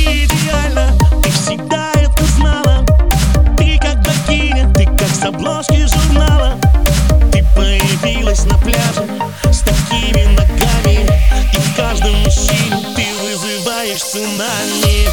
Ты идеальна, ты всегда это знала. Ты как богиня, ты как с обложки журнала. Ты появилась на пляже с такими ногами, и в каждом мужчине ты вызываешь цунами.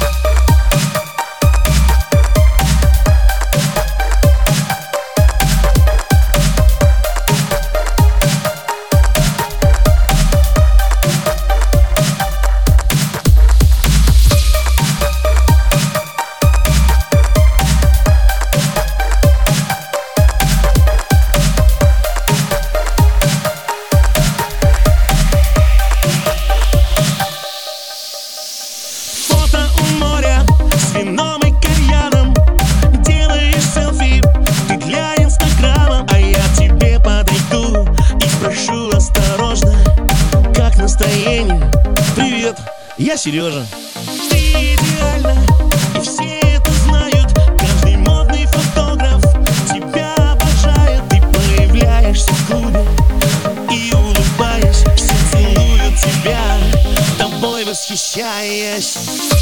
С вином и кальяном делаешь селфи ты для инстаграма, а я тебе подойду и спрошу осторожно: как настроение? Привет, я Сережа. Ты идеальна, и все это знают. Каждый модный фотограф тебя обожает. Ты появляешься в клубе и, улыбаясь, все целуют тебя, тобой восхищаясь.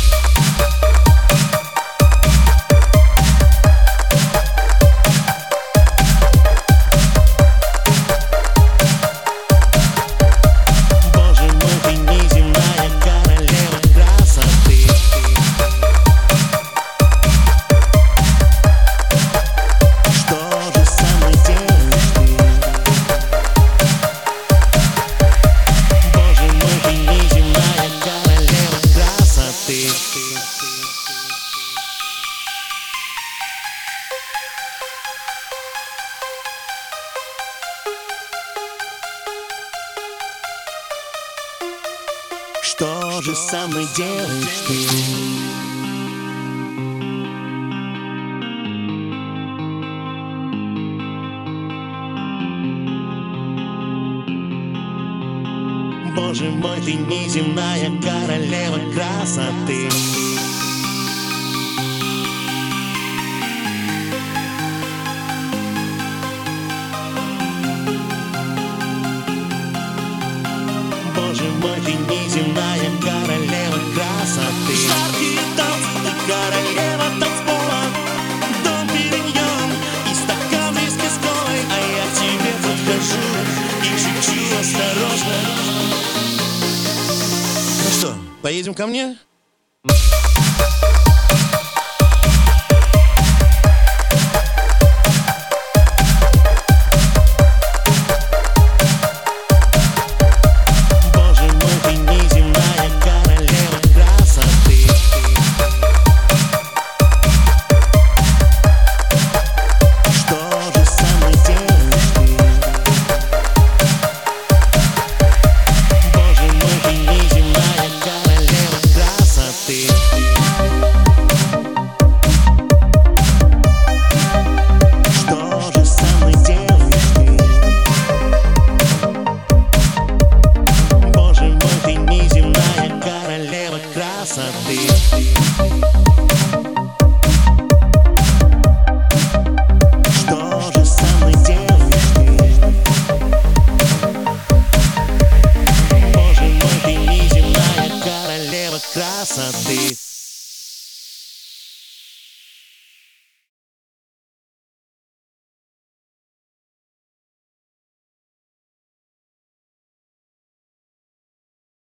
Что же со мной делаешь ты? Боже мой, ты неземная королева красоты. Боже мой, ты неземная королева красоты. Жаркие танцы, ты королева танцпола. Дом Периньон и стакан виски с колой, а я к тебе подхожу и шепчу осторожно: ну что, поедем ко мне? Красоты. Что же со мной делаешь ты? Боже мой, ты неземная королева красоты.